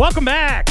Welcome back.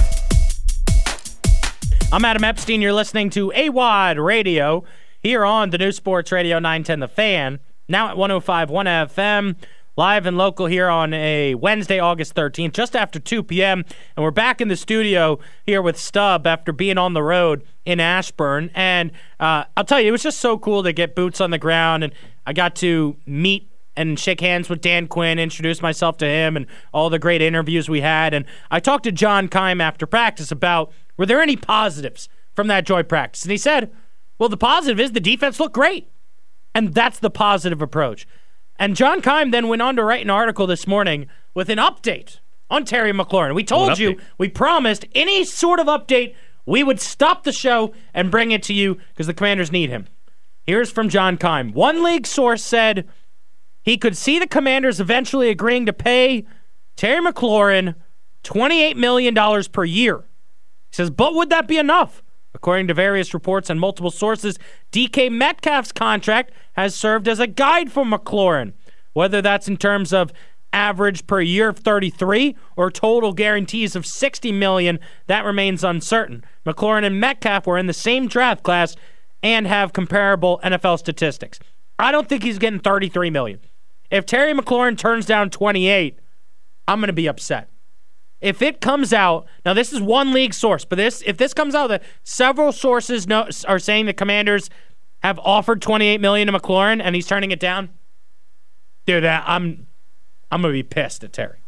I'm Adam Epstein. You're listening to AWOD Radio here on the new Sports Radio 910 The Fan, now at 105.1 FM, live and local here on a Wednesday, August 13th, just after 2 p.m. And we're back in the studio here with Stubb after being on the road in Ashburn. And I'll tell you, it was just so cool to get boots on the ground. And I got to meet and shake hands with Dan Quinn, introduce myself to him and all the great interviews we had. And I talked to John Keim after practice about, were there any positives from that joint practice? And he said, well, the positive is the defense looked great. And that's the positive approach. And John Keim then went on to write an article this morning with an update on Terry McLaurin. We told you, we promised any sort of update, we would stop the show and bring it to you because the Commanders need him. Here's from John Keim. One league source said he could see the Commanders eventually agreeing to pay Terry McLaurin $28 million per year. He says, but would that be enough? According to various reports and multiple sources, DK Metcalf's contract has served as a guide for McLaurin. Whether that's in terms of average per year of 33 or total guarantees of $60 million, that remains uncertain. McLaurin and Metcalf were in the same draft class and have comparable NFL statistics. I don't think he's getting $33 million. If Terry McLaurin turns down 28, I'm going to be upset. If it comes out, now this is one league source, but if this comes out that several sources are saying the Commanders have offered $28 million to McLaurin and he's turning it down, dude, I'm going to be pissed at Terry.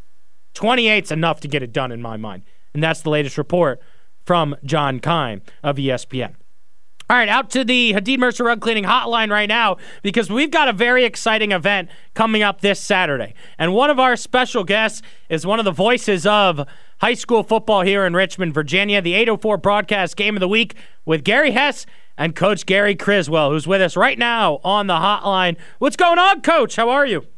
28's enough to get it done in my mind. And that's the latest report from John Keim of ESPN. All right, out to the Hadid Mercer Rug Cleaning Hotline right now because we've got a very exciting event coming up this Saturday. And one of our special guests is one of the voices of high school football here in Richmond, Virginia, the 804 broadcast Game of the Week with Gary Hess and Coach Gary Criswell, who's with us right now on the hotline. What's going on, Coach? How are you?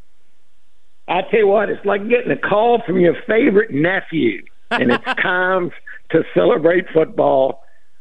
I tell you what, it's like getting a call from your favorite nephew, and it's time to celebrate football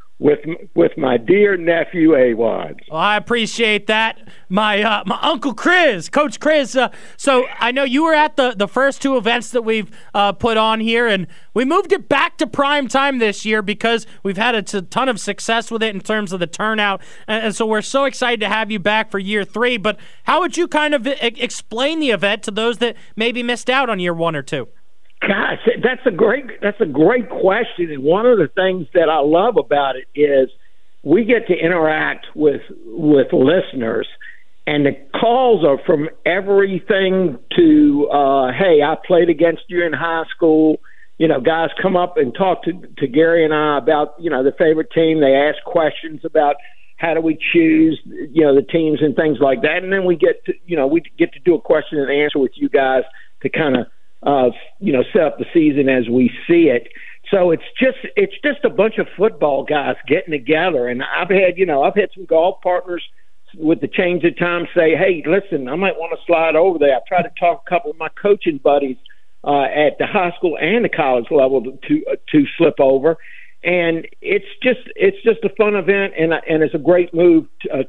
with my dear nephew, AWOD. Well, I appreciate that. My Uncle Chris, Coach Chris. So I know you were at the first two events that we've put on here, and we moved it back to prime time this year because we've had a ton of success with it in terms of the turnout. And so we're so excited to have you back for year 3. But how would you kind of explain the event to those that maybe missed out on year 1 or 2? Gosh, that's a great question, and one of the things that I love about it is we get to interact with listeners, and the calls are from everything to hey, I played against you in high school. You know, guys come up and talk to Gary and I about the favorite team. They ask questions about how do we choose the teams and things like that, and then we get to do a question and answer with you guys to kind of set up the season as we see it. So it's just a bunch of football guys getting together. And I've had some golf partners with the change of time say, hey, listen, I might want to slide over there. I've tried to talk a couple of my coaching buddies at the high school and the college level to slip over. And it's just a fun event, and it's a great move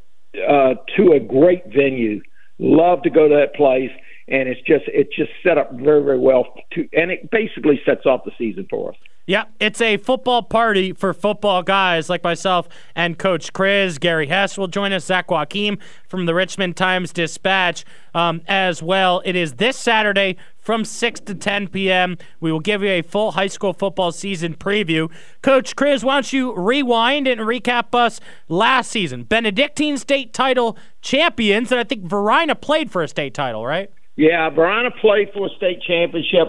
to a great venue. Love to go to that place. And it's just set up very, very well, and it basically sets off the season for us. Yeah, it's a football party for football guys like myself and Coach Chris. Gary Hess will join us, Zach Joachim from the Richmond Times-Dispatch as well. It is this Saturday from 6 to 10 p.m. We will give you a full high school football season preview. Coach Chris, why don't you rewind and recap us last season? Benedictine state title champions, and I think Varina played for a state title, right? Yeah, Varina played for a state championship.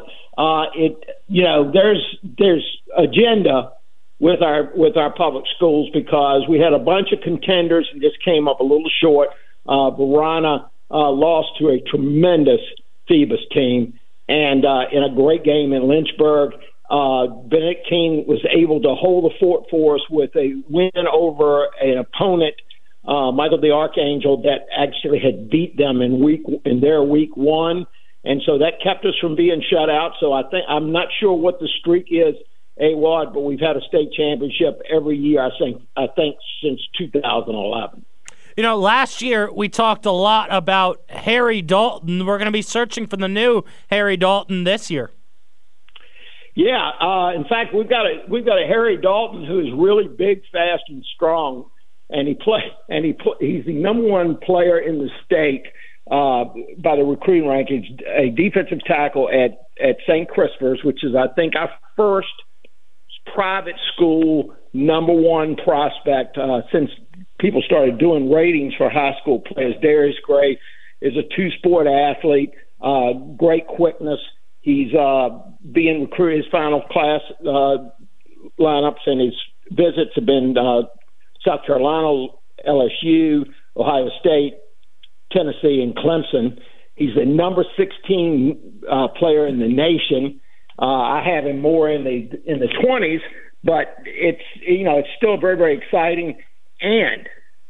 There's agenda with our public schools because we had a bunch of contenders and just came up a little short. Varina lost to a tremendous Phoebus team, and in a great game in Lynchburg, Benedictine was able to hold the fort for us with a win over an opponent, Michael the Archangel, that actually had beat them in their week 1, and so that kept us from being shut out. So I'm not sure what the streak is, AWOD, but we've had a state championship every year. I think since 2011. Last year we talked a lot about Harry Dalton. We're going to be searching for the new Harry Dalton this year. Yeah. In fact, we've got a Harry Dalton who is really big, fast, and strong, and he's the number one player in the state by the recruiting rankings, a defensive tackle at St. Christopher's, which is, I think, our first private school number one prospect since people started doing ratings for high school players. Darius Gray is a two-sport athlete, great quickness. He's being recruited. His final class lineups and his visits have been South Carolina, LSU, Ohio State, Tennessee, and Clemson. He's the number 16 player in the nation. I have him more in the 20s, but it's still very, very exciting. And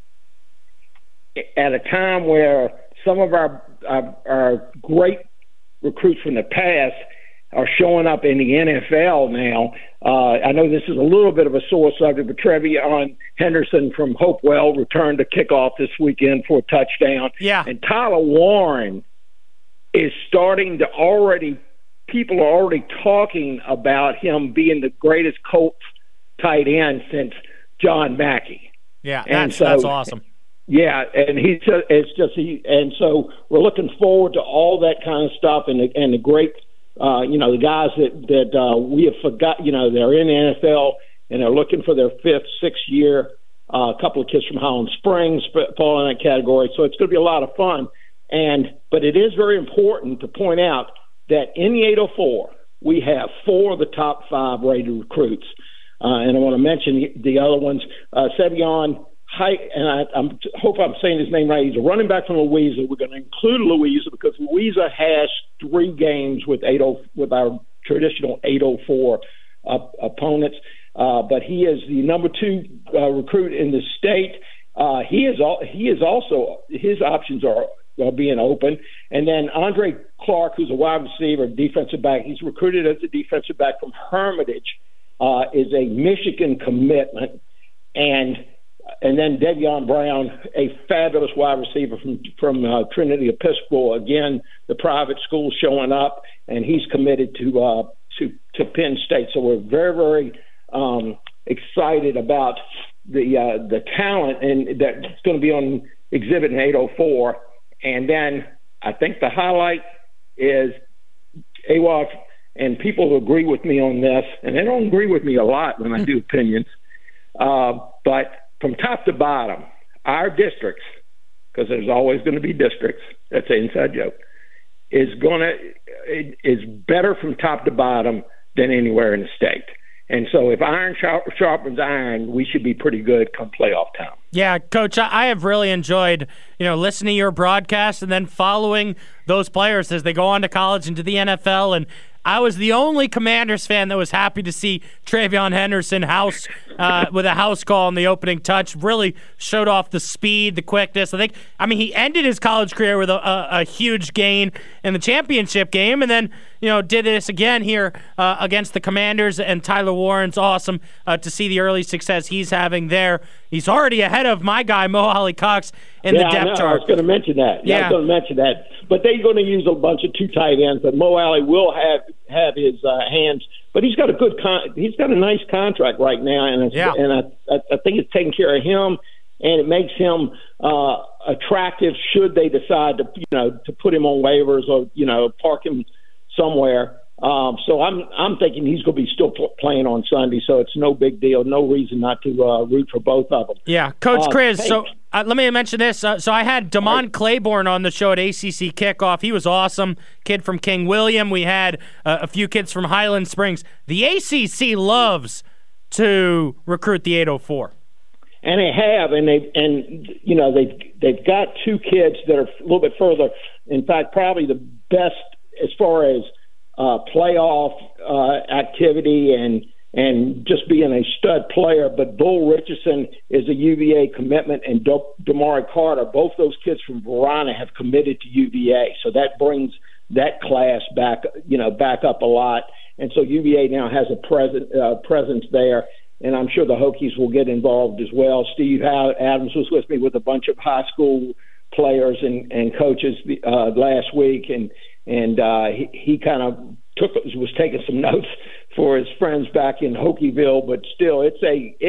at a time where some of our great recruits from the past are showing up in the NFL now. I know this is a little bit of a sore subject, but Trevion Henderson from Hopewell returned to kickoff this weekend for a touchdown. Yeah. And Tyler Warren is starting to people are already talking about him being the greatest Colts tight end since John Mackey. Yeah, that's awesome. Yeah, and and so we're looking forward to all that kind of stuff and the great, the guys that we have forgot, they're in the NFL and they're looking for their fifth, sixth year. A couple of kids from Highland Springs fall in that category, so it's going to be a lot of fun. But it is very important to point out that in the 804 we have 4 of the top 5 rated recruits, and I want to mention the other ones. Sevion. And I hope I'm saying his name right. He's a running back from Louisa. We're going to include Louisa because Louisa has 3 games with our traditional 804 opponents. But he is the number 2 recruit in the state. He is also, his options are being open. And then Andre Clark, who's a wide receiver, defensive back. He's recruited as a defensive back from Hermitage. Is a Michigan commitment, and then Devion Brown, a fabulous wide receiver from Trinity Episcopal. Again, the private school showing up, and he's committed to Penn State. So we're very, very excited about the talent and that's going to be on exhibit in 804. And then I think the highlight is AWOF, and people agree with me on this, and they don't agree with me a lot when I do opinions, but from top to bottom, our districts, because there's always going to be districts, that's an inside joke, is better from top to bottom than anywhere in the state. And so if iron sharpens iron, we should be pretty good come playoff time. Yeah, Coach, I have really enjoyed, listening to your broadcast and then following those players as they go on to college and to the NFL. And I was the only Commanders fan that was happy to see Trevion Henderson with a house call in the opening touch. Really showed off the speed, the quickness. He ended his college career with a huge gain in the championship game, and then did this again here against the Commanders. And Tyler Warren's awesome to see the early success he's having there. He's already ahead of my guy Mo Alley-Cox in the depth chart. I was going to mention that. I was going to mention that. But they're going to use a bunch of 2 tight ends. But Mo Alley will have his hands. But he's got a nice contract right now, and I think it's taking care of him, and it makes him attractive should they decide to put him on waivers or park him somewhere. So I'm thinking he's going to be still playing on Sunday, so it's no big deal. No reason not to root for both of them. Yeah, Coach Chris. So let me mention this. So I had Damon Claiborne on the show at ACC Kickoff. He was awesome. Kid from King William. We had a few kids from Highland Springs. The ACC loves to recruit the 804. And they have, they've got 2 kids that are a little bit further. In fact, probably the best as far as playoff activity and just being a stud player. But Bull Richardson is a UVA commitment, and Damari Carter, both those kids from Verona, have committed to UVA. So that brings that class back up a lot. And so UVA now has a presence there. And I'm sure the Hokies will get involved as well. Steve Adams was with me with a bunch of high school players and coaches last week, and he kind of was taking some notes for his friends back in Hokieville, but still, it's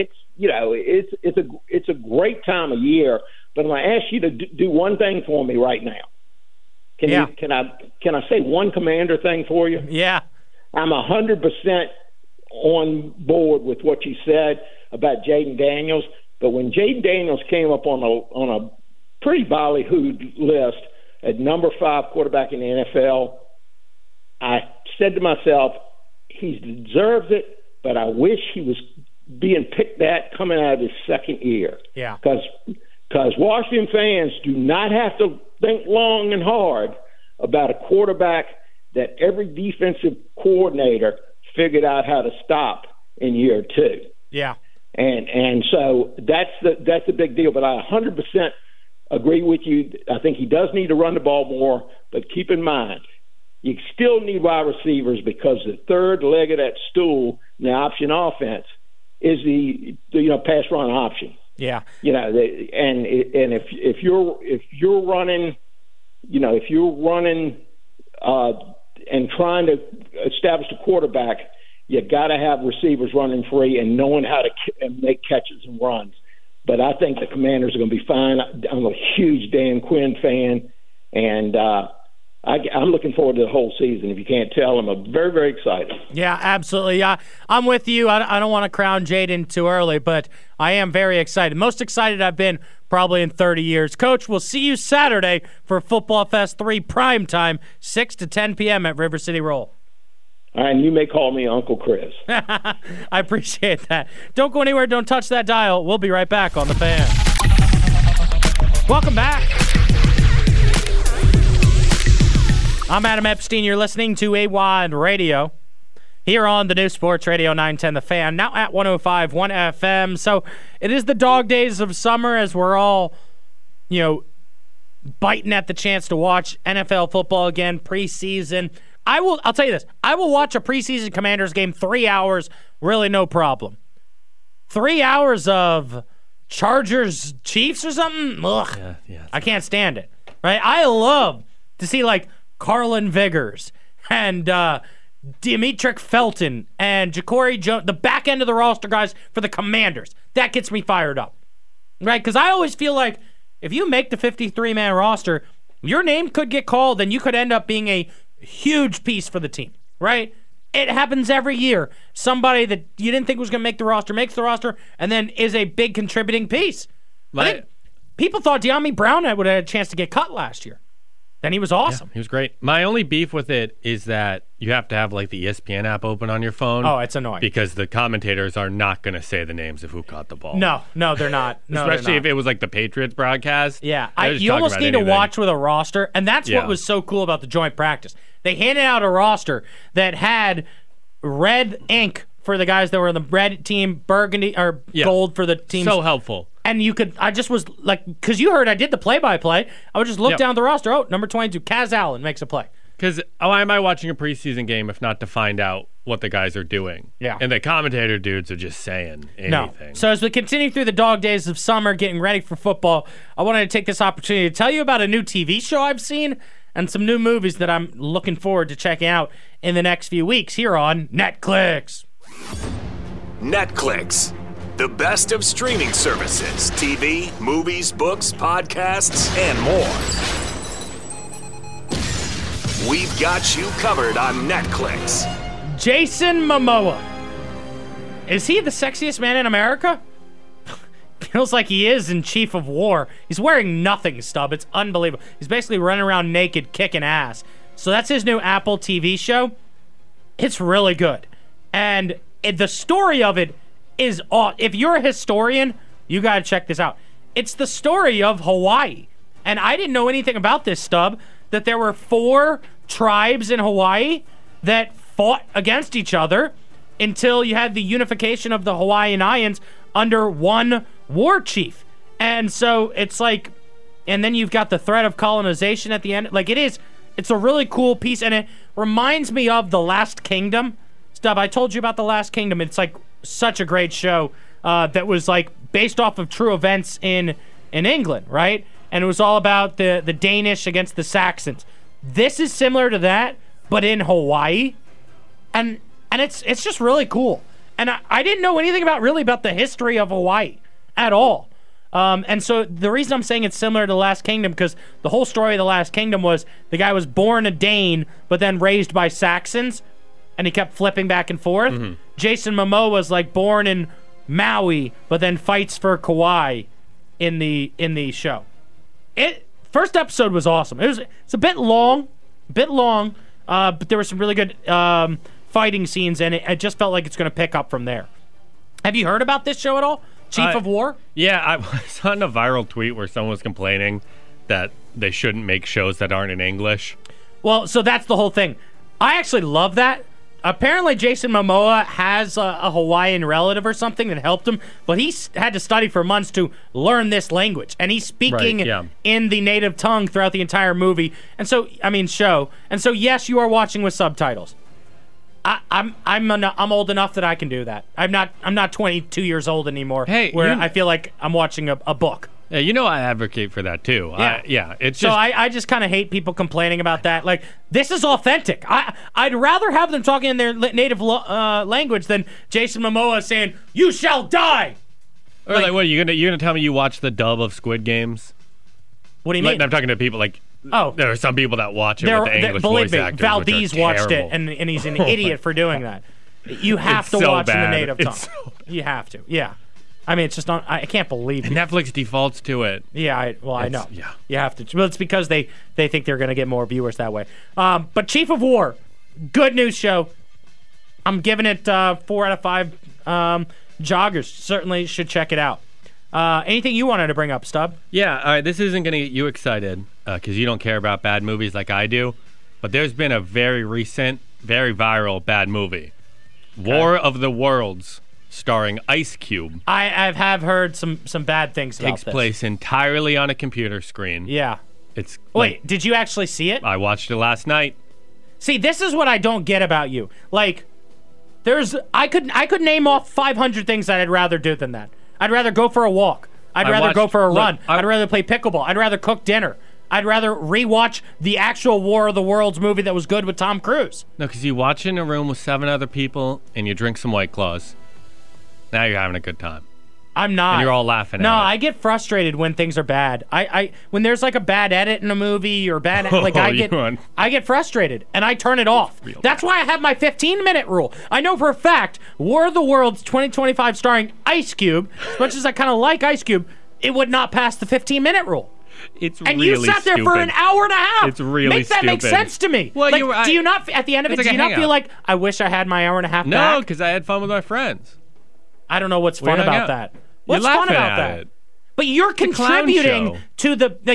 a great time of year. But I'm going to ask you to do one thing for me right now. Can I say one Commander thing for you? Yeah. I'm 100% on board with what you said about Jaden Daniels. But when Jaden Daniels came up on a pretty ballyhooed list at number 5 quarterback in the NFL, I said to myself, he deserves it, but I wish he was being picked at coming out of his second year. Yeah. Because Washington fans do not have to think long and hard about a quarterback that every defensive coordinator figured out how to stop in year 2. Yeah. And so that's the big deal. But I 100% agree with you. I think he does need to run the ball more, but keep in mind, you still need wide receivers because the third leg of that stool in the option offense is the pass run option. Yeah. And if you're running, and trying to establish the quarterback, you got to have receivers running free and knowing how to make catches and runs. But I think the Commanders are going to be fine. I'm a huge Dan Quinn fan, and I'm looking forward to the whole season. If you can't tell, I'm very, very excited. Yeah, absolutely. I'm with you. I don't want to crown Jaden too early, but I am very excited. Most excited I've been probably in 30 years. Coach, we'll see you Saturday for Football Fest 3 primetime, 6 to 10 p.m. at River City Roll. And you may call me Uncle Chris. I appreciate that. Don't go anywhere. Don't touch that dial. We'll be right back on The Fan. Welcome back. I'm Adam Epstein. You're listening to AWOD Radio here on the new Sports Radio 910 The Fan, now at 105.1 FM. So it is the dog days of summer as we're all, biting at the chance to watch NFL football again, preseason. I'll tell you this. I will watch a preseason Commanders game 3 hours, really no problem. 3 hours of Chargers Chiefs or something? Ugh. Yeah, I can't stand it. Right? I love to see Carlin Viggers and Demetric Felton and Ja'Cory Jones, the back end of the roster guys for the Commanders. That gets me fired up. Right? Because I always feel like if you make the 53-man roster, your name could get called and you could end up being a huge piece for the team, right? It happens every year. Somebody that you didn't think was going to make the roster makes the roster and then is a big contributing piece. People thought De'Ami Brown would have had a chance to get cut last year. Then he was awesome. Yeah, he was great. My only beef with it is that you have to have the ESPN app open on your phone. Oh, it's annoying. Because the commentators are not going to say the names of who caught the ball. No, they're not. Especially if it was the Patriots broadcast. Yeah, you almost need to watch with a roster, and that's what was so cool about the joint practice. They handed out a roster that had red ink for the guys that were in the red team, burgundy or gold for the teams. So helpful. And I just was because you heard I did the play-by-play. I would just look down the roster. Oh, number 22, Kaz Allen makes a play. Because why am I watching a preseason game if not to find out what the guys are doing? Yeah. And the commentator dudes are just saying anything. No. So as we continue through the dog days of summer, getting ready for football, I wanted to take this opportunity to tell you about a new TV show I've seen and some new movies that I'm looking forward to checking out in the next few weeks here on Netflix. Netflix. The best of streaming services, TV, movies, books, podcasts, and more. We've got you covered on Netflix. Jason Momoa. Is he the sexiest man in America? Feels like he is in Chief of War. He's wearing nothing, Stub. It's unbelievable. He's basically running around naked, kicking ass. So that's his new Apple TV show. It's really good. And the story of it is, if you're a historian, you got to check this out. It's the story of Hawaii. And I didn't know anything about this, Stub, that there were 4 tribes in Hawaii that fought against each other until you had the unification of the Hawaiians under one war chief. And so it's and then you've got the threat of colonization at the end. It's a really cool piece, and it reminds me of The Last Kingdom. Stub, I told you about The Last Kingdom. It's such a great show that was based off of true events in England, right? And it was all about the Danish against the Saxons. This is similar to that, but in Hawaii. and it's just really cool. And I didn't know anything about the history of Hawaii at all. And so the reason I'm saying it's similar to The Last Kingdom, because the whole story of The Last Kingdom was the guy was born a Dane, but then raised by Saxons, and he kept flipping back and forth. Mm-hmm. Jason Momoa was like born in Maui, but then fights for Kauai in the show. First episode was awesome. It's a bit long, but there were some really good fighting scenes, and it just felt like it's going to pick up from there. Have you heard about this show at all? Chief of War? Yeah, I saw in a viral tweet where someone was complaining that they shouldn't make shows that aren't in English. Well, so that's the whole thing. I actually love that. Apparently, Jason Momoa has a Hawaiian relative or something that helped him, but he had to study for months to learn this language, and he's speaking in the native tongue throughout the entire movie. And so, show. And so, yes, you are watching with subtitles. I'm old enough that I can do that. I'm not 22 years old anymore. Hey, where I feel like I'm watching a book. Yeah, I advocate for that too. Yeah, it's just... So I just kind of hate people complaining about that. Like, this is authentic. I'd rather have them talking in their native language than Jason Momoa saying, "You shall die." Or like what, you gonna tell me you watch the dub of Squid Games? What do you mean? I'm talking to people like. Oh, there are some people that watch it with the English voice actors. Valdez watched it, and he's an idiot for doing that. You have to watch in the native tongue. You have to. Yeah. It's just not. I can't believe it. Netflix defaults to it. Yeah, I know. Yeah, you have to. Well, it's because they think they're going to get more viewers that way. But Chief of War, good news show. I'm giving it 4 out of 5. Joggers certainly should check it out. Anything you wanted to bring up, Stub? Yeah, all right. This isn't going to get you excited because you don't care about bad movies like I do. But there's been a very recent, very viral bad movie, War of the Worlds, starring Ice Cube. I have heard some bad things about this. Takes place entirely on a computer screen. Yeah. Wait, did you actually see it? I watched it last night. See, this is what I don't get about you. Like, I could name off 500 things that I'd rather do than that. I'd rather go for a walk. I'd rather go for a run. I'd rather play pickleball. I'd rather cook dinner. I'd rather rewatch the actual War of the Worlds movie that was good with Tom Cruise. No, because you watch it in a room with 7 other people and you drink some White Claws. Now you're having a good time. I'm not. And you're all laughing at it. No, I get frustrated when things are bad. When there's like a bad edit in a movie or I get frustrated and I turn it off. That's why I have my 15-minute rule. I know for a fact War of the Worlds 2025 starring Ice Cube, as much as I kind of like Ice Cube, it would not pass the 15-minute rule. And you sat there for an hour and a half. It's really stupid. Make sense to me. Well, do you not, at the end of it, do you not feel like, I wish I had my hour and a half back? No, because I had fun with my friends. I don't know what's fun about that. What's fun about that? But you're contributing to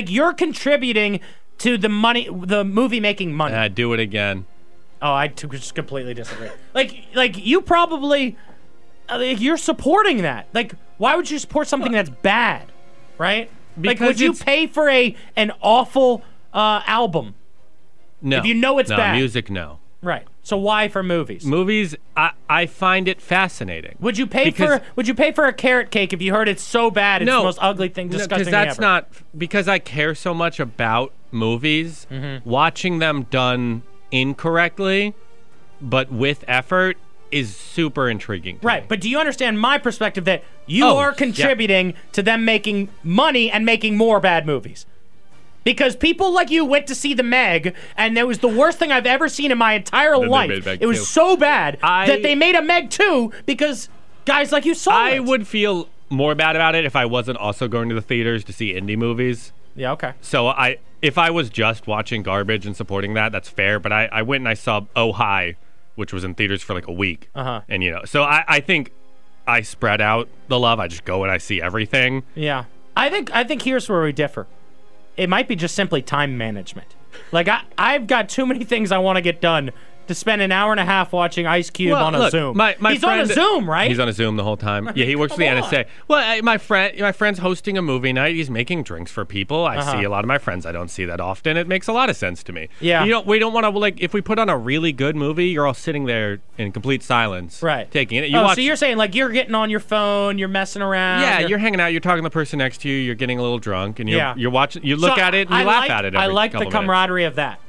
the money, the movie making money. Do it again. Oh, I just completely disagree. like you probably, you're supporting that. Like, why would you support something that's bad, right? Because would you pay for an awful album? No. If you know it's bad. Music, no. Right. So why for movies? Movies, I find it fascinating. Would you pay for a carrot cake if you heard it's so bad it's the most ugly thing, disgusting thing ever? Because that's not because I care so much about movies. Mm-hmm. Watching them done incorrectly, but with effort, is super intriguing to me. But do you understand my perspective that you are contributing to them making money and making more bad movies? Because people like you went to see The Meg, and it was the worst thing I've ever seen in my entire life. It was so bad that they made a Meg 2 because guys like you saw it. I would feel more bad about it if I wasn't also going to the theaters to see indie movies. Yeah, okay. So if I was just watching garbage and supporting that, that's fair. But I went and I saw Oh Hi, which was in theaters for like a week. Uh-huh. And, so I think I spread out the love. I just go and I see everything. Yeah. I think here's where we differ. It might be just simply time management. Like, I've got too many things I want to get done to spend an hour and a half watching Ice Cube on a Zoom. He's on a Zoom, right? He's on a Zoom the whole time. Yeah, he works for the NSA. Well, my friend's hosting a movie night. He's making drinks for people. I see a lot of my friends. I don't see that often. It makes a lot of sense to me. Yeah. We don't want to, like, if we put on a really good movie, you're all sitting there in complete silence. Right. Taking it. So you're saying, like, you're getting on your phone, you're messing around. Yeah, you're hanging out, you're talking to the person next to you, you're getting a little drunk, and you're watching, you look at it, and you laugh at it. I like the camaraderie of that.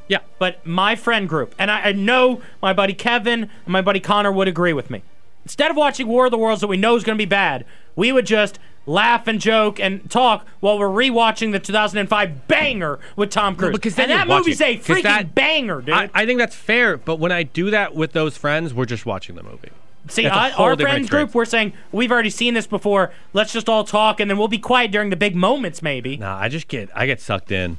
Yeah. But my friend group, and I know my buddy Kevin and my buddy Connor would agree with me. Instead of watching War of the Worlds that we know is going to be bad, we would just laugh and joke and talk while we're rewatching the 2005 banger with Tom Cruise. Because and that movie's a freaking banger, dude. I think that's fair, but when I do that with those friends, we're just watching the movie. See, our friends group, we're saying, we've already seen this before. Let's just all talk, and then we'll be quiet during the big moments, maybe. Nah, I get sucked in.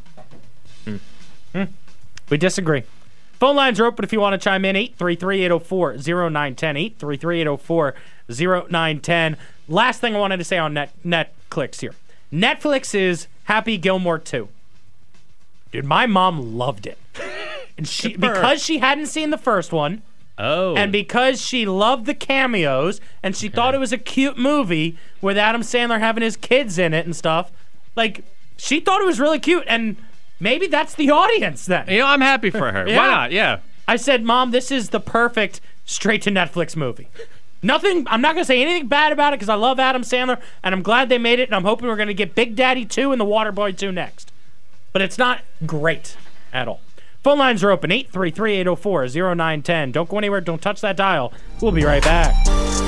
We disagree. Phone lines are open if you want to chime in. 833-804-0910. 833-804-0910. Last thing I wanted to say on Netflix here. Netflix is Happy Gilmore 2. Dude, my mom loved it. And because she hadn't seen the first one, and because she loved the cameos, and she thought it was a cute movie with Adam Sandler having his kids in it and stuff, like, she thought it was really cute, and maybe that's the audience then. You know, I'm happy for her. Yeah. Why not? Yeah. I said, Mom, this is the perfect straight-to-Netflix movie. Nothing. I'm not going to say anything bad about it because I love Adam Sandler, and I'm glad they made it, and I'm hoping we're going to get Big Daddy 2 and The Waterboy 2 next. But it's not great at all. Phone lines are open, 833-804-0910. Don't go anywhere. Don't touch that dial. We'll be right back.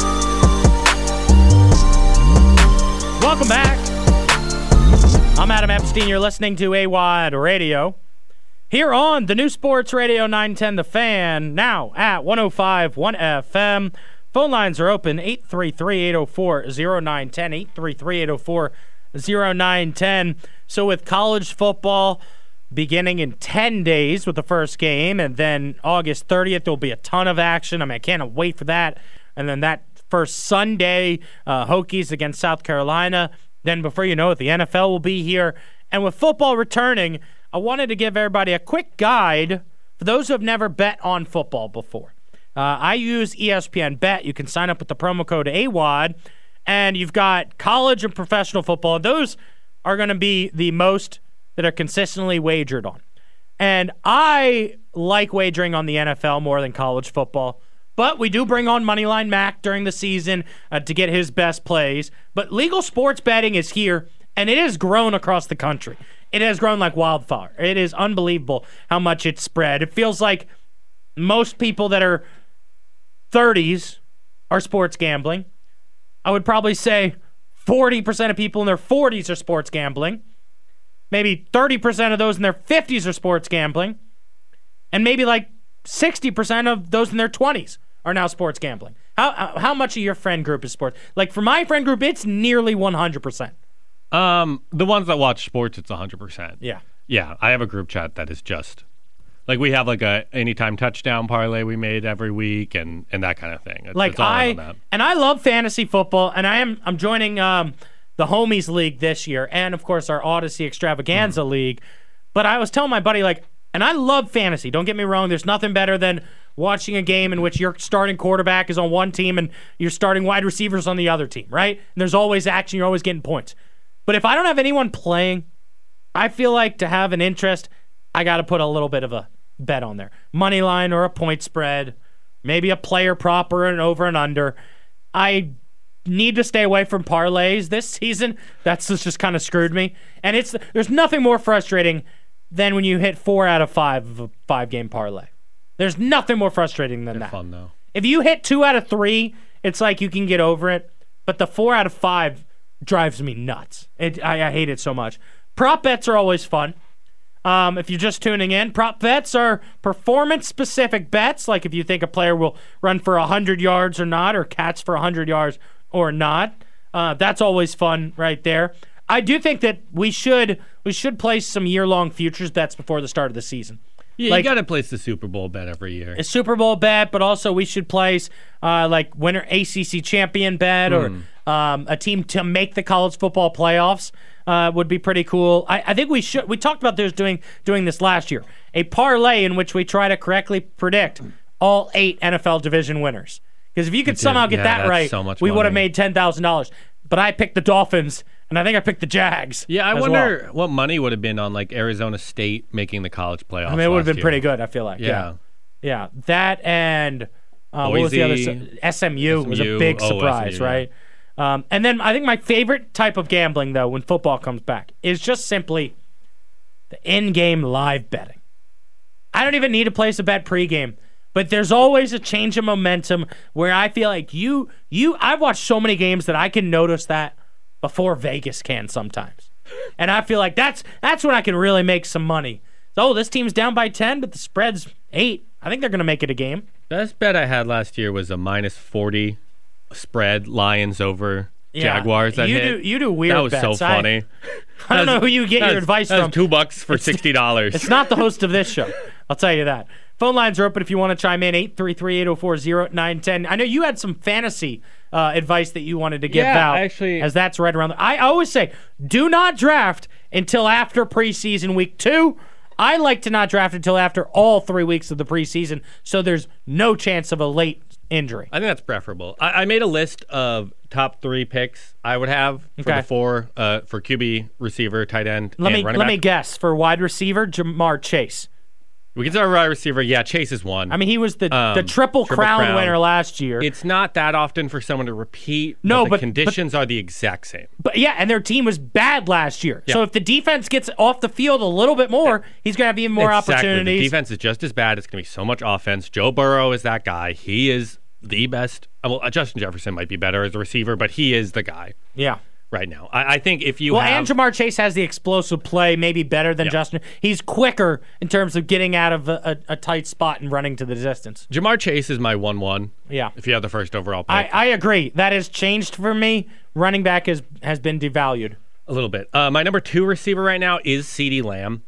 Welcome back. I'm Adam Epstein. You're listening to AWOD Radio. Here on the new Sports Radio 910 The Fan, now at 105.1 FM. Phone lines are open, 833-804-0910, 833-804-0910. So with college football beginning in 10 days with the first game, and then August 30th, there'll be a ton of action. I mean, I can't wait for that. And then that first Sunday, Hokies against South Carolina. Then before you know it, the NFL will be here. And with football returning, I wanted to give everybody a quick guide for those who have never bet on football before. I use ESPN Bet. You can sign up with the promo code AWOD, and you've got college and professional football. Those are going to be the most that are consistently wagered on. And I like wagering on the NFL more than college football. But we do bring on Moneyline Mac during the season to get his best plays. But legal sports betting is here, and it has grown across the country. It has grown like wildfire. It is unbelievable how much it's spread. It feels like most people that are 30s are sports gambling. I would probably say 40% of people in their 40s are sports gambling. Maybe 30% of those in their 50s are sports gambling. And maybe like 60% of those in their 20s are now sports gambling. How much of your friend group is sports? Like for my friend group, it's nearly 100%. The ones that watch sports, it's 100%. Yeah. Yeah, I have a group chat that is just like we have like a anytime touchdown parlay we made every week and that kind of thing. It's all on that. And I love fantasy football, and I'm joining the Homies League this year, and of course our Odyssey Extravaganza League. But I was telling my buddy, like, and I love fantasy. Don't get me wrong. There's nothing better than watching a game in which your starting quarterback is on one team and your starting wide receivers on the other team, right? And there's always action. You're always getting points. But if I don't have anyone playing, I feel like to have an interest, I got to put a little bit of a bet on there. Money line or a point spread, maybe a player prop or an over and under. I need to stay away from parlays this season. That's just kind of screwed me. And there's nothing more frustrating than when you hit 4 out of 5 of a 5-game parlay. There's nothing more frustrating than that. Fun though. If you hit 2 out of 3, it's like you can get over it. But the 4 out of 5 drives me nuts. I hate it so much. Prop bets are always fun. If you're just tuning in, prop bets are performance-specific bets, like if you think a player will run for 100 yards or not, or catch for 100 yards or not. That's always fun right there. I do think that we should place some year-long futures bets before the start of the season. Yeah, you got to place the Super Bowl bet every year. A Super Bowl bet, but also we should place like winner ACC champion bet or a team to make the college football playoffs would be pretty cool. I think we should. We talked about doing this last year. A parlay in which we try to correctly predict all 8 NFL division winners. Because if you could somehow get that right, we would have made $10,000. But I picked the Dolphins, and I think I picked the Jags. Yeah, I wonder what money would have been on like Arizona State making the college playoffs. I mean, it would have been pretty good, I feel like. Yeah. That and what was the other? SMU was a big surprise, SMU, right? Yeah. And then I think my favorite type of gambling, though, when football comes back, is just simply the in-game live betting. I don't even need to place a bet pregame. But there's always a change of momentum where I feel like I've watched so many games that I can notice that before Vegas can sometimes. And I feel like that's when I can really make some money. So, this team's down by 10, but the spread's 8. I think they're going to make it a game. Best bet I had last year was a -40 spread, Lions over Jaguars. You do weird bets. That was so funny. I don't know who you get your advice from. That's $2 for $60. It's not the host of this show. I'll tell you that. Phone lines are open if you want to chime in, 833-804-0910. I know you had some fantasy advice that you wanted to give out, actually, as that's right around I always say, do not draft until after preseason week 2. I like to not draft until after all 3 weeks of the preseason, so there's no chance of a late injury. I think that's preferable. I made a list of top 3 picks I would have for the 4 for QB, receiver, tight end, and running back. Let me guess. For wide receiver, Jamar Chase. We can start wide receiver. Yeah, Chase is one. I mean, he was the triple crown winner last year. It's not that often for someone to repeat. No, but the conditions are the exact same. But yeah, and their team was bad last year. Yeah. So if the defense gets off the field a little bit more, he's going to have even more opportunities. The defense is just as bad. It's going to be so much offense. Joe Burrow is that guy. He is the best. Well, Justin Jefferson might be better as a receiver, but he is the guy. Yeah. Right now, I think if you and Jamar Chase has the explosive play, maybe better than Justin. He's quicker in terms of getting out of a tight spot and running to the distance. Jamar Chase is my 1-1. Yeah, if you have the first overall pick, I agree. That has changed for me. Running back has been devalued a little bit. My number 2 receiver right now is CeeDee Lamb.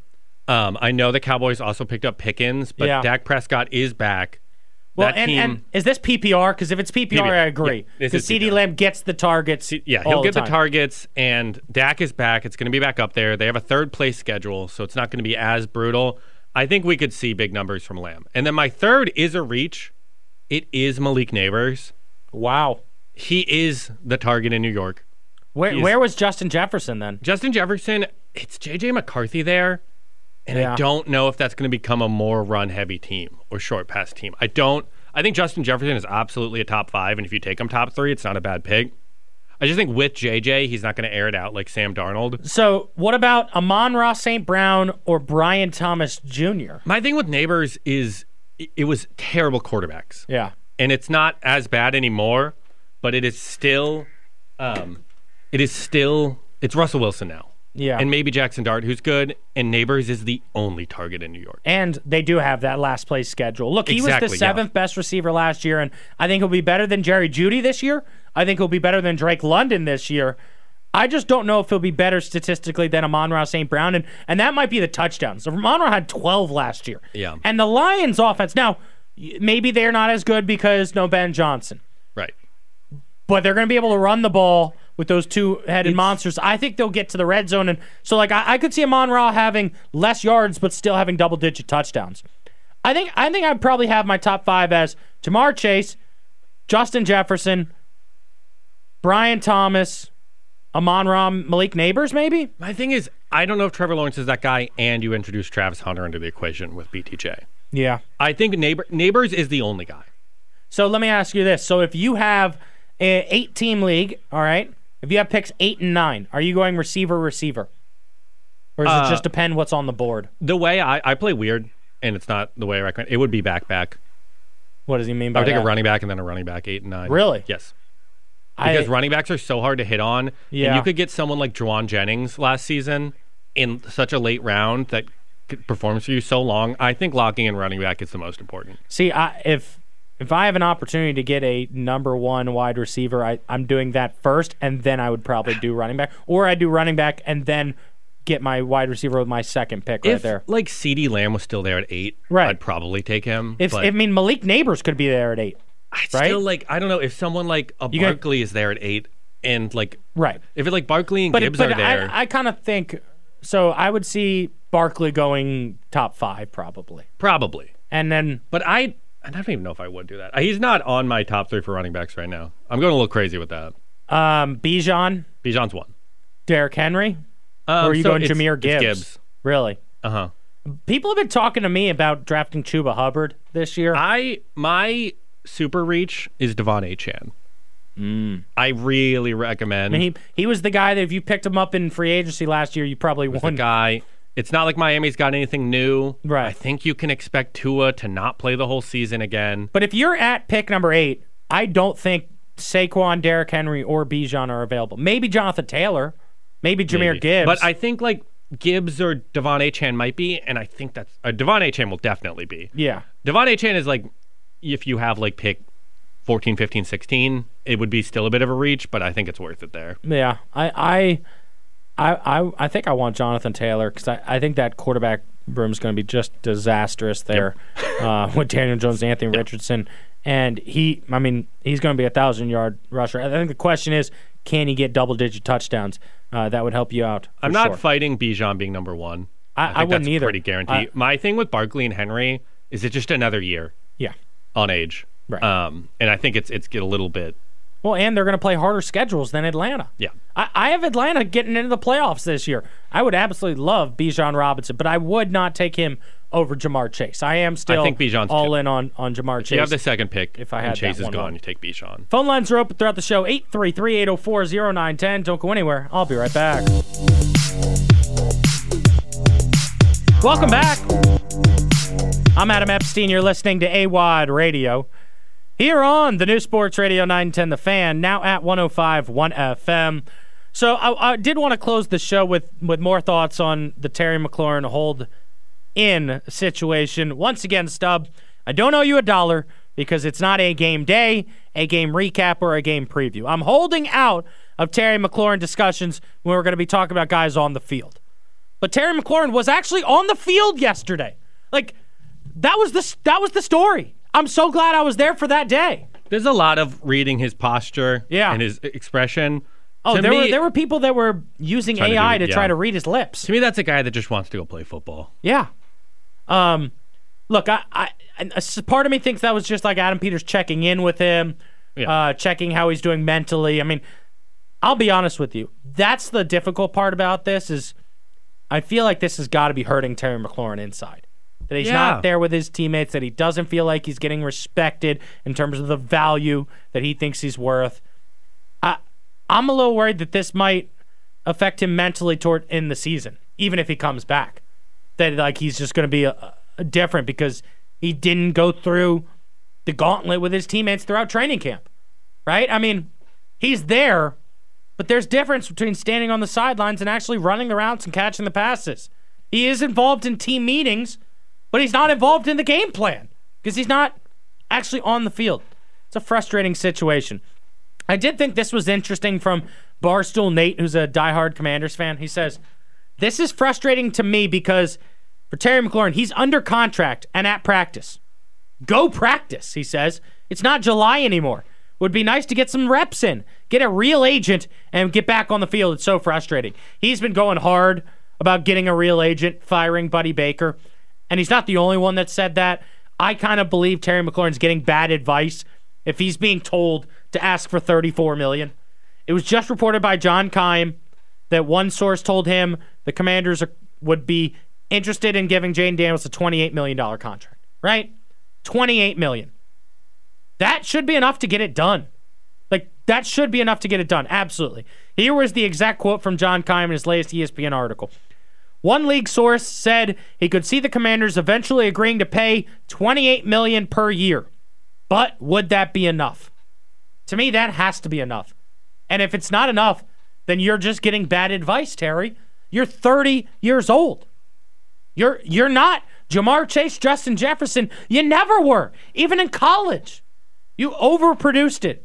I know the Cowboys also picked up Pickens, but Dak Prescott is back. Well, and is this PPR? Because if it's PPR, I agree. Because CeeDee Lamb gets the targets. He'll get the targets, and Dak is back. It's going to be back up there. They have a third-place schedule, so it's not going to be as brutal. I think we could see big numbers from Lamb. And then my third is a reach. It is Malik Neighbors. Wow. He is the target in New York. Where was Justin Jefferson then? Justin Jefferson, it's J.J. McCarthy there. And I don't know if that's going to become a more run-heavy team or short-pass team. I think Justin Jefferson is absolutely a top 5, and if you take him top 3, it's not a bad pick. I just think with JJ, he's not going to air it out like Sam Darnold. So what about Amon-Ra St. Brown or Brian Thomas Jr.? My thing with Neighbors is it was terrible quarterbacks. Yeah. And it's not as bad anymore, but it is still it's Russell Wilson now. Yeah. And maybe Jackson Dart, who's good, and Neighbors is the only target in New York. And they do have that last place schedule. Look, he was the 7th best receiver last year, and I think he'll be better than Jerry Jeudy this year. I think he'll be better than Drake London this year. I just don't know if he'll be better statistically than Amon-Ra St. Brown, and that might be the touchdowns. So Amon-Ra had 12 last year. Yeah. And the Lions' offense, now, maybe they're not as good because no Ben Johnson. Right. But they're going to be able to run the ball with those two-headed monsters. I think they'll get to the red zone. And so, I could see Amon-Ra having less yards but still having double-digit touchdowns. I think I'd probably have my top 5 as Jamar Chase, Justin Jefferson, Brian Thomas, Amon-Ra, Malik Neighbors, maybe? My thing is, I don't know if Trevor Lawrence is that guy, and you introduce Travis Hunter into the equation with BTJ. Yeah. I think Neighbors is the only guy. So let me ask you this. So if you have an 8-team league, all right, if you have picks 8 and 9, are you going receiver? Or does it just depend what's on the board? The way I play weird, and it's not the way I recommend, it would be back. What does he mean by that? I would take a running back and then a running back, 8 and 9. Really? Yes. Because running backs are so hard to hit on. Yeah. And you could get someone like Juwan Jennings last season in such a late round that performs for you so long. I think locking in running back is the most important. See, if I have an opportunity to get a number 1 wide receiver, I'm doing that first, and then I would probably do running back. Or I do running back and then get my wide receiver with my second pick right there. If, like, CeeDee Lamb was still there at 8, right, I'd probably take him. Malik Neighbors could be there at 8. Still, I don't know, if someone like a Barkley is there at 8, and, right, if it, Barkley and Gibbs are there. I kind of think, so I would see Barkley going top 5 probably. And then. But I don't even know if I would do that. He's not on my top 3 for running backs right now. I'm going a little crazy with that. Bijan. Bijan's 1. Derrick Henry? Or are you going Jahmyr Gibbs? Gibbs. Really? Uh-huh. People have been talking to me about drafting Chuba Hubbard this year. My super reach is Devon Achane. I really recommend. I mean, he was the guy that if you picked him up in free agency last year, you probably won. The guy. It's not like Miami's got anything new. Right. I think you can expect Tua to not play the whole season again. But if you're at pick number 8, I don't think Saquon, Derrick Henry, or Bijan are available. Maybe Jonathan Taylor. Maybe Jahmyr Gibbs. But I think like Gibbs or Devon Achane might be, and I think that's Devon Achane will definitely be. Yeah. Devon Achane is like, if you have like pick 14, 15, 16, it would be still a bit of a reach, but I think it's worth it there. Yeah. I think I want Jonathan Taylor because I think that quarterback room is going to be just disastrous there with Daniel Jones and Anthony Richardson. And he's going to be a 1,000-yard rusher. I think the question is, can he get double-digit touchdowns? That would help you out. I'm not fighting Bijan being number 1. I wouldn't that's either. Pretty guaranteed. My thing with Barkley and Henry is it's just another year. Yeah. On age. Right. And I think it's get a little bit. Well, and they're going to play harder schedules than Atlanta. Yeah. I have Atlanta getting into the playoffs this year. I would absolutely love Bijan Robinson, but I would not take him over Jamar Chase. I am still all in on Jamar Chase. You have the second pick. If I had Chase that is gone, you take Bijan. Phone lines are open throughout the show. 833-804-0910. Don't go anywhere. I'll be right back. Welcome back. I'm Adam Epstein. You're listening to AWOD Radio. Here on the new Sports Radio 910 The Fan, now at 105.1 FM. So I did want to close the show with more thoughts on the Terry McLaurin hold-in situation. Once again, Stub, I don't owe you $1 because it's not a game day, a game recap, or a game preview. I'm holding out of Terry McLaurin discussions when we're going to be talking about guys on the field. But Terry McLaurin was actually on the field yesterday. Like, that was the story. I'm so glad I was there for that day. There's a lot of reading his posture and his expression. Oh, there were people that were using AI to try to read his lips. To me, that's a guy that just wants to go play football. Yeah. Look, I part of me thinks that was just like Adam Peters checking in with him, checking how he's doing mentally. I mean, I'll be honest with you. That's the difficult part about this is I feel like this has got to be hurting Terry McLaurin inside. That he's not there with his teammates, that he doesn't feel like he's getting respected in terms of the value that he thinks he's worth. I'm a little worried that this might affect him mentally toward in the season, even if he comes back. That like he's just going to be a different because he didn't go through the gauntlet with his teammates throughout training camp, right? I mean, he's there, but there's difference between standing on the sidelines and actually running the routes and catching the passes. He is involved in team meetings, but he's not involved in the game plan because he's not actually on the field. It's a frustrating situation. I did think this was interesting from Barstool Nate, who's a diehard Commanders fan. He says, this is frustrating to me because for Terry McLaurin, he's under contract and at practice. Go practice, he says. It's not July anymore. Would be nice to get some reps in, get a real agent, and get back on the field. It's so frustrating. He's been going hard about getting a real agent, firing Buddy Baker. And he's not the only one that said that. I kind of believe Terry McLaurin's getting bad advice if he's being told to ask for $34 million. It was just reported by John Keim that one source told him the Commanders would be interested in giving Jayden Daniels a $28 million contract, right? $28 million. That should be enough to get it done. Like, that should be enough to get it done, absolutely. Here was the exact quote from John Keim in his latest ESPN article. One league source said he could see the Commanders eventually agreeing to pay $28 million per year. But would that be enough? To me, that has to be enough. And if it's not enough, then you're just getting bad advice, Terry. You're 30 years old. You're not Jamar Chase, Justin Jefferson. You never were. Even in college. You overproduced it.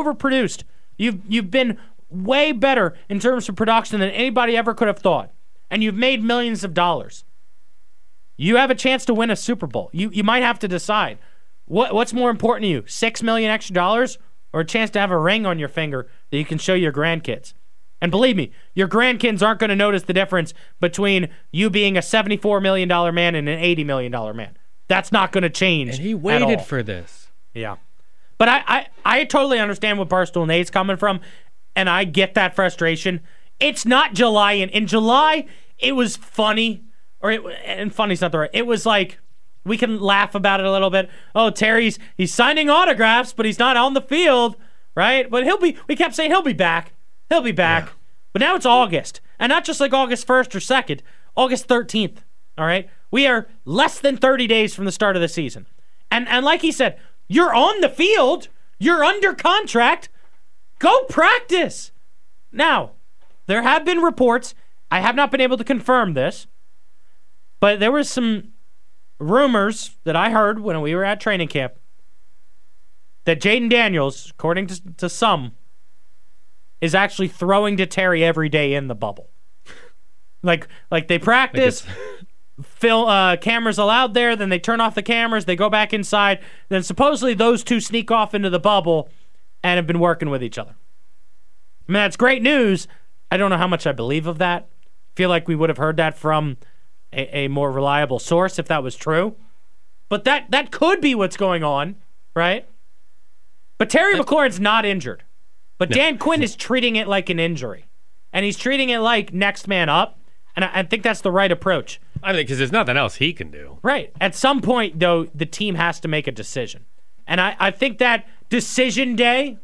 You've been way better in terms of production than anybody ever could have thought. And you've made millions of dollars. You have a chance to win a Super Bowl. You might have to decide. What's more important to you, $6 million extra dollars or a chance to have a ring on your finger that you can show your grandkids? And believe me, your grandkids aren't going to notice the difference between you being a $74 million man and an $80 million man. That's not going to change. And he waited for this. Yeah. But I totally understand what Barstool Nate's coming from, and I get that frustration. It's not July. In July, it was funny. And funny's not the right. It was like, we can laugh about it a little bit. Oh, he's signing autographs, but he's not on the field, right? But we kept saying he'll be back. He'll be back. Yeah. But now it's August. And not just like August 1st or 2nd. August 13th, all right? We are less than 30 days from the start of the season. And like he said, you're on the field. You're under contract. Go practice. Now, there have been reports. I have not been able to confirm this, but there was some rumors that I heard when we were at training camp that Jaden Daniels, according to some, is actually throwing to Terry every day in the bubble. Like they practice, cameras allowed there, then they turn off the cameras, they go back inside, then supposedly those two sneak off into the bubble and have been working with each other. I mean, that's great news. I don't know how much I believe of that. I feel like we would have heard that from a more reliable source if that was true. But that could be what's going on, right? But Terry McLaurin's not injured. But Dan Quinn is treating it like an injury. And he's treating it like next man up. And I think that's the right approach. I think because there's nothing else he can do. Right. At some point, though, the team has to make a decision. And I think that decision day,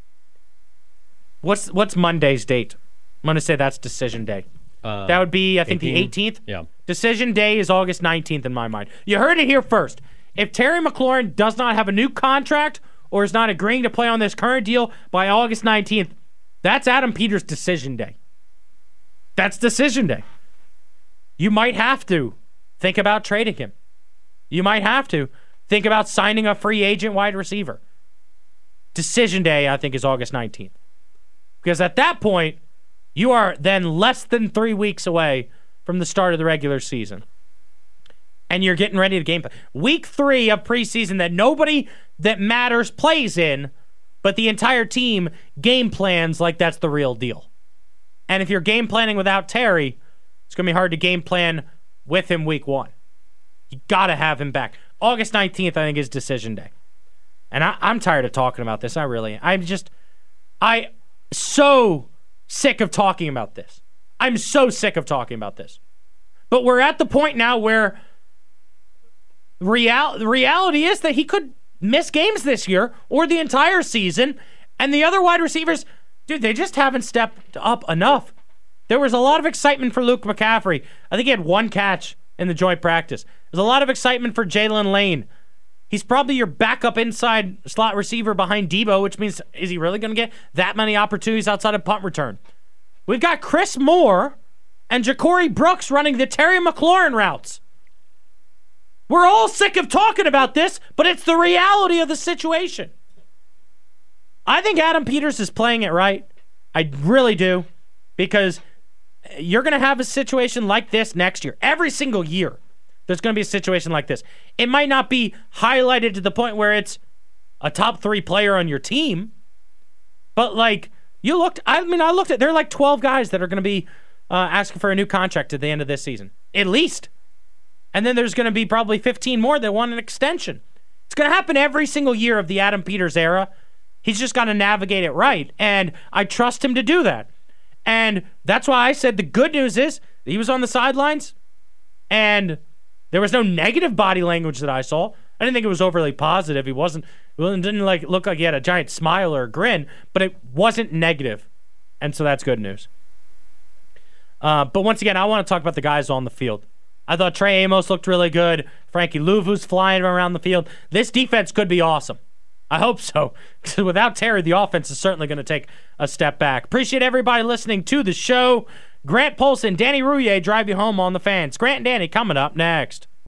what's Monday's date? I'm going to say that's decision day. That would be, I think, 18? the 18th. Yeah. Decision day is August 19th in my mind. You heard it here first. If Terry McLaurin does not have a new contract or is not agreeing to play on this current deal by August 19th, that's Adam Peters' decision day. That's decision day. You might have to think about trading him. You might have to think about signing a free agent wide receiver. Decision day, I think, is August 19th. Because at that point, you are then less than 3 weeks away from the start of the regular season. And you're getting ready to game plan. Week 3 of preseason that nobody that matters plays in, but the entire team game plans like that's the real deal. And if you're game planning without Terry, it's going to be hard to game plan with him week 1. You got to have him back. August 19th, I think, is decision day. And I'm tired of talking about this. I really am. I'm so sick of talking about this. I'm so sick of talking about this. But we're at the point now where the reality is that he could miss games this year or the entire season, and the other wide receivers, dude, they just haven't stepped up enough. There was a lot of excitement for Luke McCaffrey. I think he had 1 catch in the joint practice. There's a lot of excitement for Jalen Lane. He's probably your backup inside slot receiver behind Debo, which means, is he really going to get that many opportunities outside of punt return? We've got Chris Moore and Ja'Cory Brooks running the Terry McLaurin routes. We're all sick of talking about this, but it's the reality of the situation. I think Adam Peters is playing it right. I really do. Because you're going to have a situation like this next year. Every single year, there's going to be a situation like this. It might not be highlighted to the point where it's a top 3 player on your team. But, like, you looked, I looked at, there are like 12 guys that are going to be asking for a new contract at the end of this season. At least. And then there's going to be probably 15 more that want an extension. It's going to happen every single year of the Adam Peters era. He's just got to navigate it right. And I trust him to do that. And that's why I said the good news is he was on the sidelines and there was no negative body language that I saw. I didn't think it was overly positive. It didn't look like he had a giant smile or a grin, but it wasn't negative. And so that's good news. But once again, I want to talk about the guys on the field. I thought Trey Amos looked really good. Frankie Louvu's flying around the field. This defense could be awesome. I hope so. Because without Terry, the offense is certainly going to take a step back. Appreciate everybody listening to the show. Grant Polson, Danny Rouillet drive you home on the Fans. Grant and Danny coming up next.